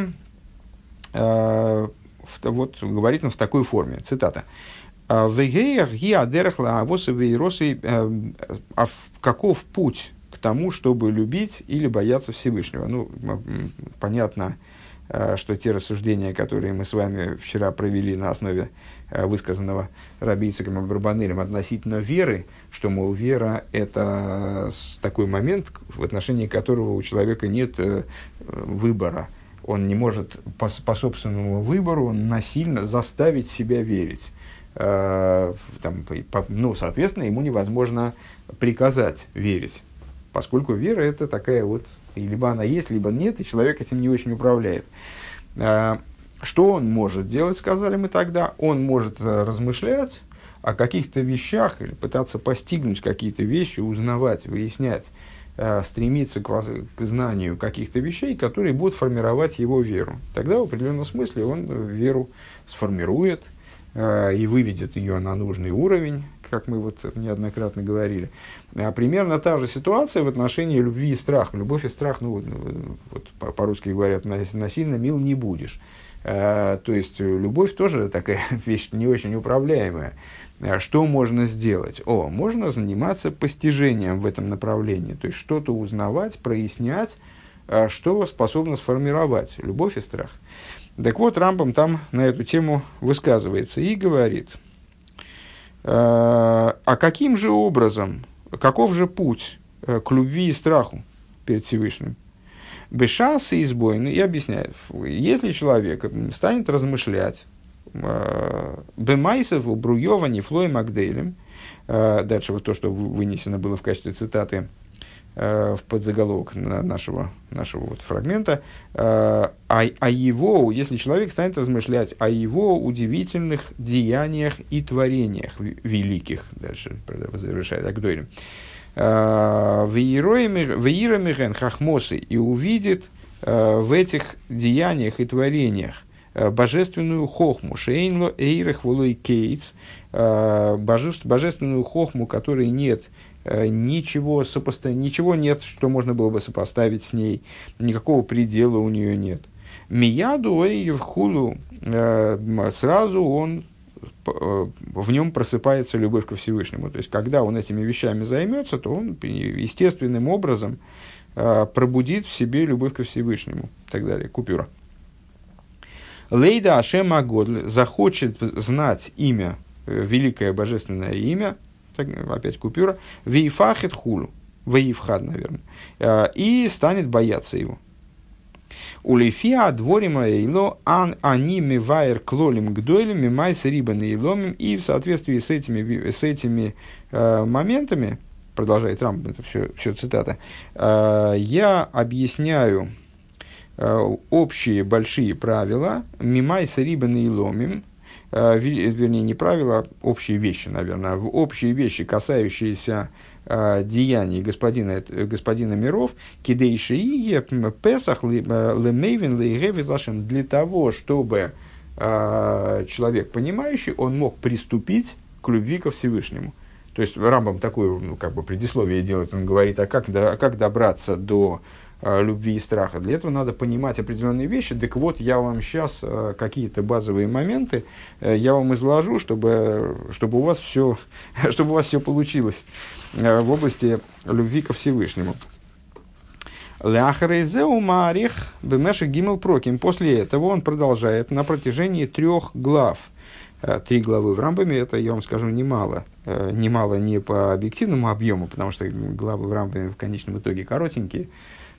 вот говорит он в такой форме, цитата. «Вегеях ги адерах лаавосы вейросы». Каков путь к тому, чтобы любить или бояться Всевышнего? Ну, понятно, что те рассуждения, которые мы с вами вчера провели на основе высказанного Раби Ицхаком Абарбанелем относительно веры, что, мол, вера – это такой момент, в отношении которого у человека нет выбора. Он не может по собственному выбору насильно заставить себя верить. Соответственно, ему невозможно приказать верить, поскольку вера – это такая вот, либо она есть, либо нет, и человек этим не очень управляет. Что он может делать, сказали мы тогда? Он может размышлять о каких-то вещах, или пытаться постигнуть какие-то вещи, узнавать, выяснять, стремиться к знанию каких-то вещей, которые будут формировать его веру. Тогда в определенном смысле он веру сформирует и выведет ее на нужный уровень, как мы вот неоднократно говорили. Примерно та же ситуация в отношении любви и страха. Любовь и страх, вот по-русски говорят, насильно мил не будешь. То есть любовь тоже такая вещь не очень управляемая. Что можно сделать? Можно заниматься постижением в этом направлении, то есть что-то узнавать, прояснять, что способно сформировать любовь и страх. Так вот, Рамбам там на эту тему высказывается и говорит, а каким же образом, каков же путь к любви и страху перед Всевышним? Бешас и избойный, и объясняет, если человек станет размышлять, Бемайсов, Бруева, Нефлой, Макдейлем. Дальше вот то, что вынесено было в качестве цитаты в подзаголовок нашего вот фрагмента. А его, если человек станет размышлять о его удивительных деяниях и творениях великих, дальше завершает Агдойрем, Веирамиген Хахмосы, и увидит в этих деяниях и творениях божественную хохму, шейнло эйрах волой кейтс, божественную хохму, которой нет ничего нет, что можно было бы сопоставить с ней, никакого предела у нее нет. Мияду эйрхулу, сразу в нем просыпается любовь ко Всевышнему. То есть, когда он этими вещами займется, то он естественным образом пробудит в себе любовь ко Всевышнему. И так далее. Купюра. Лейда Ашем Агодль захочет знать имя, великое божественное имя, так, опять купюра, Вейфахет Хулу, Вейфхад, наверное, и станет бояться его. Улифиа дворима эйло они мивайр клолим гдойлем мимайс рибан эйломим, и в соответствии с этими моментами, продолжает Рамбам, это все цитата, я объясняю общие большие правила, мимайс рибан эйломим, вернее, не правила, а общие вещи, наверное, общие вещи, касающиеся деяний господина миров, кидейшие песах лемейвин лейгеви зашем, для того, чтобы человек понимающий, он мог приступить к любви ко Всевышнему. То есть Рамбам такое предисловие делает, он говорит, а как добраться до любви и страха. Для этого надо понимать определенные вещи. Так вот, я вам сейчас какие-то базовые моменты я вам изложу, чтобы у вас все получилось в области любви ко Всевышнему. После этого он продолжает на протяжении 3 глав. 3 главы в Рамбаме, это, я вам скажу, немало. Немало не по объективному объему, потому что главы в Рамбаме в конечном итоге коротенькие,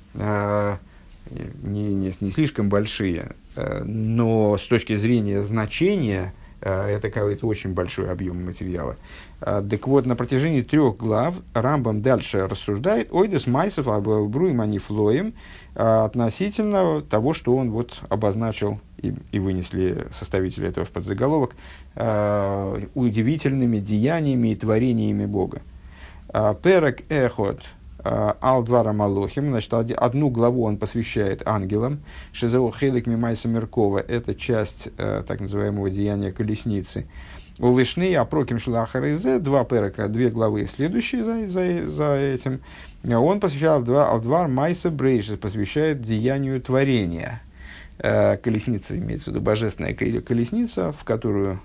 не слишком большие, но с точки зрения значения это какой-то очень большой объем материала. Так вот, на протяжении 3 глав Рамбам дальше рассуждает ойдес майсов бруем анифлоем относительно того, что он вот обозначил и вынесли составители этого в подзаголовок, удивительными деяниями и творениями Бога. Перек эхот Алдвара Малохим, значит, одну главу он посвящает ангелам. Шизеу хелик мимайса Меркова, это часть так называемого деяния колесницы. У Вишны Апроким Шлахаризе, два перека, две главы следующие за этим. Он посвящает Алдвар Майса Брейшис, посвящает деянию творения. Колесница, имеется в виду божественная колесница, в которую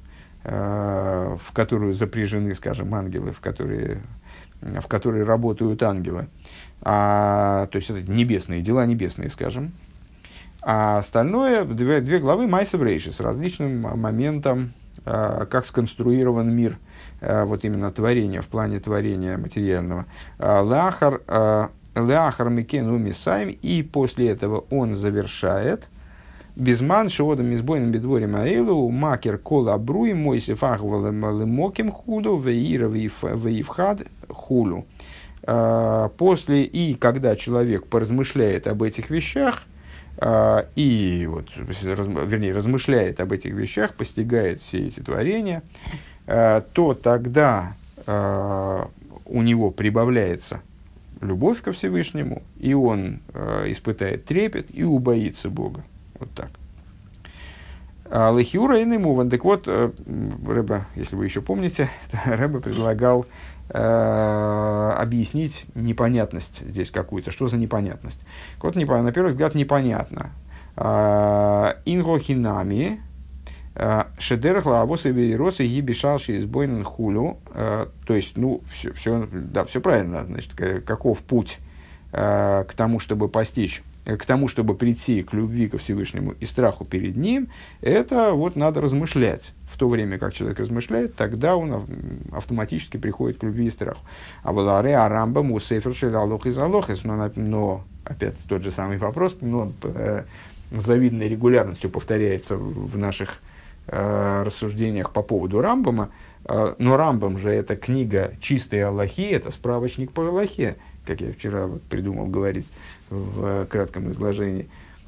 запряжены, скажем, ангелы, в которой работают ангелы. То есть это небесные, дела небесные, скажем. А остальное, две главы Майса Брейшис, с различным моментом, как сконструирован мир, вот именно творение, в плане творения материального. Леахар Микен Умисайм, и после этого он завершает Безман шиодом избойным бедворим аэлу макер кола бруи мойсев ахвалемоким худу веира веивхад хулу. После, и когда человек поразмышляет об этих вещах, и вот, вернее, размышляет об этих вещах, постигает все эти творения, то тогда у него прибавляется любовь ко Всевышнему, и он испытает трепет и убоится Бога. Вот так. Лехиура и Немуван. Так вот, Рэбе, если вы еще помните, Рэбе предлагал объяснить непонятность здесь какую-то. Что за непонятность? Вот, на первый взгляд, непонятно. Ингохинами шедерах лаавосы вейросы гибишалши избойнен хулю. То есть, ну, все правильно. Значит, каков путь к тому, чтобы постичь, к тому, чтобы прийти к любви ко Всевышнему и страху перед Ним, это вот надо размышлять. В то время, как человек размышляет, тогда он автоматически приходит к любви и страху. А валаре арамбам у сефершель алох из алохис, но опять тот же самый вопрос, но с завидной регулярностью повторяется в наших рассуждениях по поводу Рамбама. Но Рамбам же это книга чистой Аллахи, это справочник по Аллахе, как я вчера придумал говорить в кратком изложении.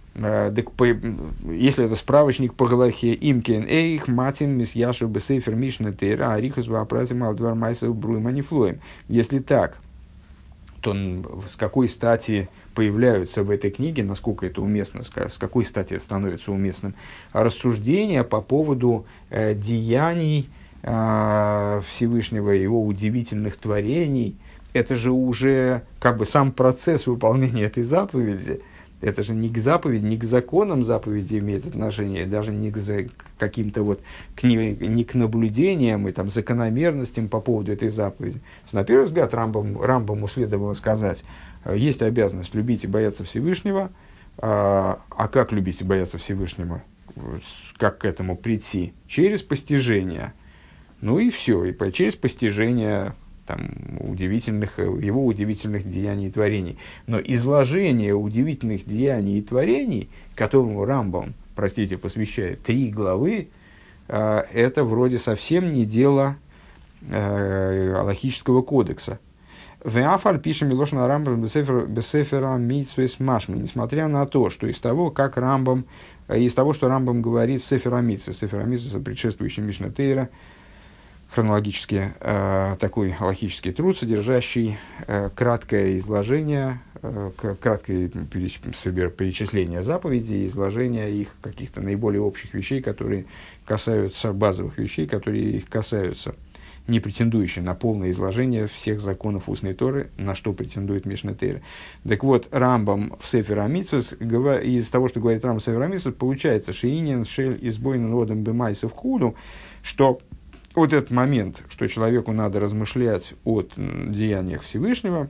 Если это справочник по Галахе, имкен эйх матин мисьяшу бесейфер мишна тейра арихус ваапразим алдвар майсов бруем анифлоем. Если так, то с какой стати появляются в этой книге, насколько это уместно, с какой стати это становится уместным, рассуждения по поводу деяний Всевышнего, его удивительных творений. Это же уже как бы сам процесс выполнения этой заповеди. Это же не к заповеди, не к законам заповеди имеет отношение, даже не к каким-то вот, не к наблюдениям и там, закономерностям по поводу этой заповеди. На первый взгляд Рамбаму следовало сказать, есть обязанность любить и бояться Всевышнего, а как любить и бояться Всевышнего? Как к этому прийти? Через постижение. Ну и все, и через постижение там, его удивительных деяний и творений. Но изложение удивительных деяний и творений, которому Рамбам, посвящает 3 главы, это вроде совсем не дело алахического кодекса. Веафаль пишем Милошна Рамбам бесефера митсвес машми. Несмотря на то, что из того, что Рамбам говорит в Сефера митсвес, Сефера митсвес, предшествующий Мишна Тейра, хронологически такой алахический труд, содержащий краткое изложение, краткое перечисление заповедей, изложение их каких-то наиболее общих вещей, которые касаются базовых вещей, которые их касаются, не претендующие на полное изложение всех законов устной Торы, на что претендует Мишна Тейра. Так вот, Рамбам в Сефер ха-Мицвос, из того, что говорит Рамбам в Сефер ха-Мицвос, получается, шеинен шель избойнен одам бемайсов худу, что вот этот момент, что человеку надо размышлять о деяниях Всевышнего,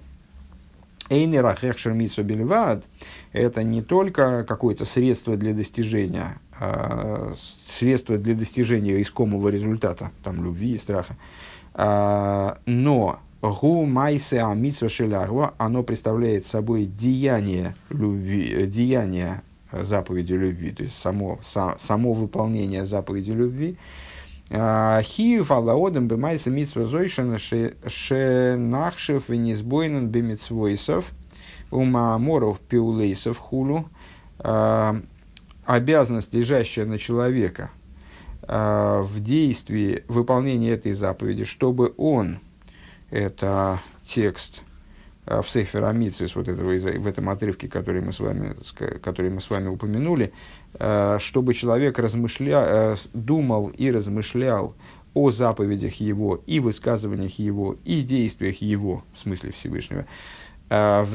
это не только какое-то средство для достижения, искомого результата, там, любви и страха, но гу майсе амитсва шелягва, оно представляет собой деяние любви, деяние заповеди любви, то есть само выполнение заповеди любви. Хиев алаодам бемайса митсва зойшана шенахшев венизбойнан бемитсвойсов умааморов пиулейсов хулу. обязанность, лежащая на человека в действии выполнения этой заповеди, чтобы он, это текст в Сефер ха-Мицвот, вот этого, в этом отрывке, который мы с вами упомянули, чтобы человек думал и размышлял о заповедях его, и высказываниях его, и действиях его, в смысле Всевышнего. А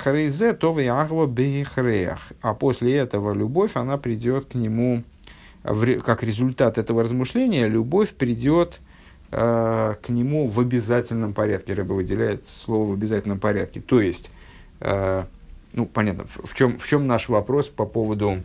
после этого любовь, она придет к нему, как результат этого размышления, любовь придет к нему в обязательном порядке. Рэбе выделяет слово в обязательном порядке. То есть, понятно, в чем наш вопрос по поводу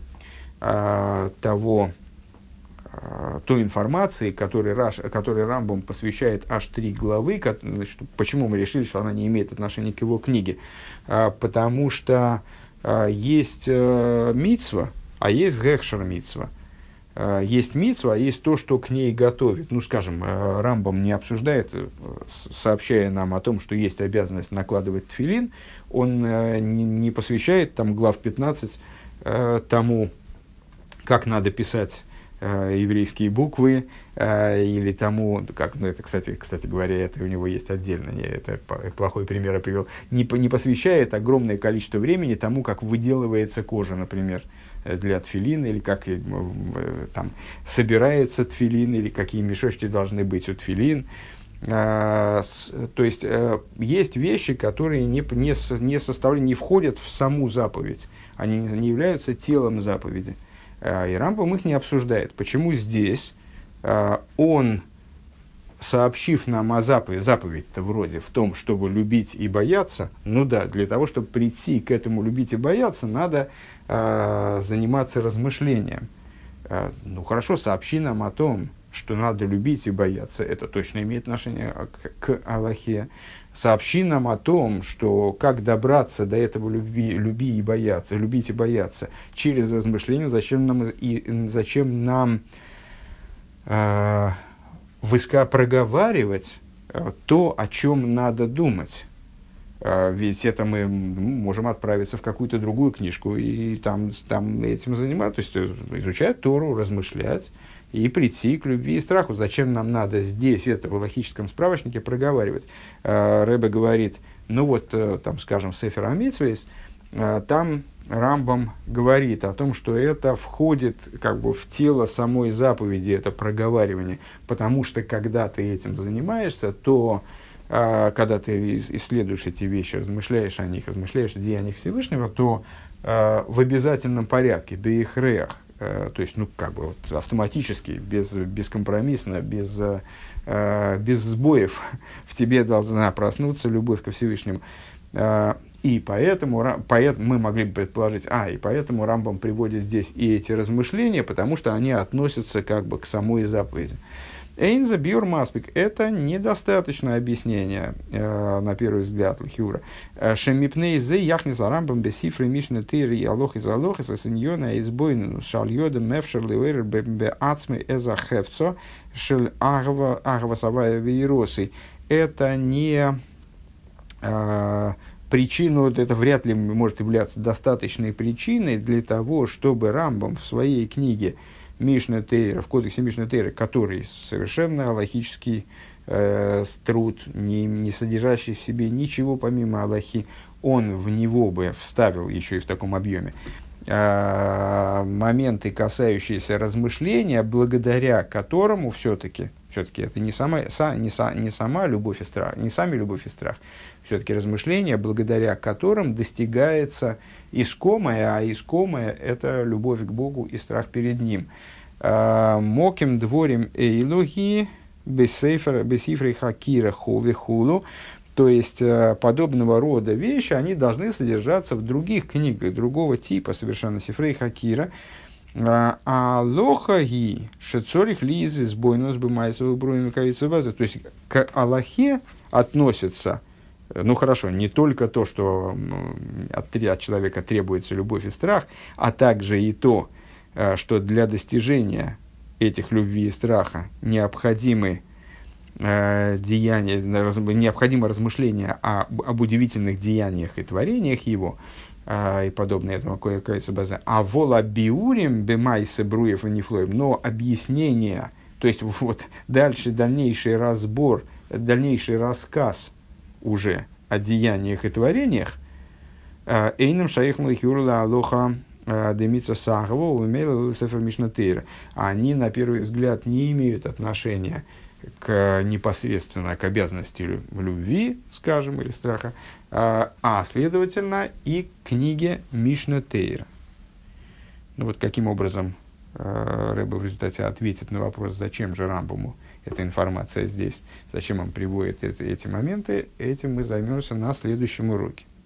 той информации, которой Рамбам посвящает аж 3 главы. Значит, почему мы решили, что она не имеет отношения к его книге? Потому что есть мицва, а есть гехшер мицва. Есть мицва, а есть то, что к ней готовит. Ну, скажем, Рамбам не обсуждает, сообщая нам о том, что есть обязанность накладывать тфилин, он не посвящает там глав 15 тому, как надо писать еврейские буквы, или тому, как, это, кстати говоря, это у него есть отдельно, это плохой пример я привел, не посвящает огромное количество времени тому, как выделывается кожа, например, для тфилина, или как там собирается тфилин, или какие мешочки должны быть у тфилин. То есть, есть вещи, которые не входят в саму заповедь, они не являются телом заповеди. И Рамбам их не обсуждает. Почему здесь он, сообщив нам о заповедь-то вроде в том, чтобы любить и бояться, ну да, для того, чтобы прийти к этому любить и бояться, надо заниматься размышлением. Ну хорошо, сообщи нам о том, что надо любить и бояться. Это точно имеет отношение к Аллахе. Сообщи нам о том, что как добраться до этого любить и бояться через размышления, зачем нам проговаривать то, о чем надо думать. Ведь это мы можем отправиться в какую-то другую книжку и там этим заниматься, то есть изучать Тору, размышлять и прийти к любви и страху. Зачем нам надо здесь это в логическом справочнике проговаривать? Рэбе говорит, там, скажем, в Сефер ха-Мицвот, там Рамбам говорит о том, что это входит как бы в тело самой заповеди, это проговаривание, потому что когда ты этим занимаешься, то когда ты исследуешь эти вещи, размышляешь о них, размышляешь о деяниях Всевышнего, то в обязательном порядке, бейхреах, то есть, автоматически, бескомпромиссно, без сбоев в тебе должна проснуться любовь ко Всевышнему. И поэтому мы могли бы предположить, и поэтому Рамбам приводит здесь и эти размышления, потому что они относятся как бы к самой заповеди. Эйнза биур маспик – это недостаточное объяснение, на первый взгляд, лхиура. Шемипней зе яхнис Рамбам бесифры мишны тыри и алох из алох из асеньона избойнену шальёда мефшер ливейр бе ацмы эза хевцо шель агва савая вейросы. Это не причину, это вряд ли может являться достаточной причиной для того, чтобы Рамбам в своей книге Мишна Тейра, в кодексе Мишна Тейра, который совершенно аллахический труд, не содержащий в себе ничего помимо Аллахи, он в него бы вставил еще и в таком объеме моменты, касающиеся размышления, благодаря которому все-таки это не сама любовь и страх, не сами любовь и страх, все-таки размышления, благодаря которым достигается искомое, а искомое – это любовь к Богу и страх перед Ним. Моким дворим эйлухи бесифрей хакира хови хулу. То есть, подобного рода вещи, они должны содержаться в других книгах, другого типа, совершенно сифрей хакира. А лохаги шецорих лизы сбойнос бы майсовых бруями кавицы базы. То есть, к Аллахе относится, не только то, что от человека требуется любовь и страх, а также и то, что для достижения этих любви и страха необходимо размышление об удивительных деяниях и творениях его, и подобное этому кое-кое база. А вола биурим бемайсе бруев и нефлоем, но объяснение, то есть вот дальше дальнейший разбор, дальнейший рассказ уже о деяниях и творениях, эйном шаихм лихюрла алоха демица сахова умела сефер мишнатейра. Они, на первый взгляд, не имеют отношения непосредственно к обязанности любви, скажем, или страха, а следовательно и к книге Мишна Тейра. Ну вот каким образом Рэбе в результате ответит на вопрос, зачем же Рамбаму эта информация здесь, зачем он приводит эти моменты, этим мы займемся на следующем уроке.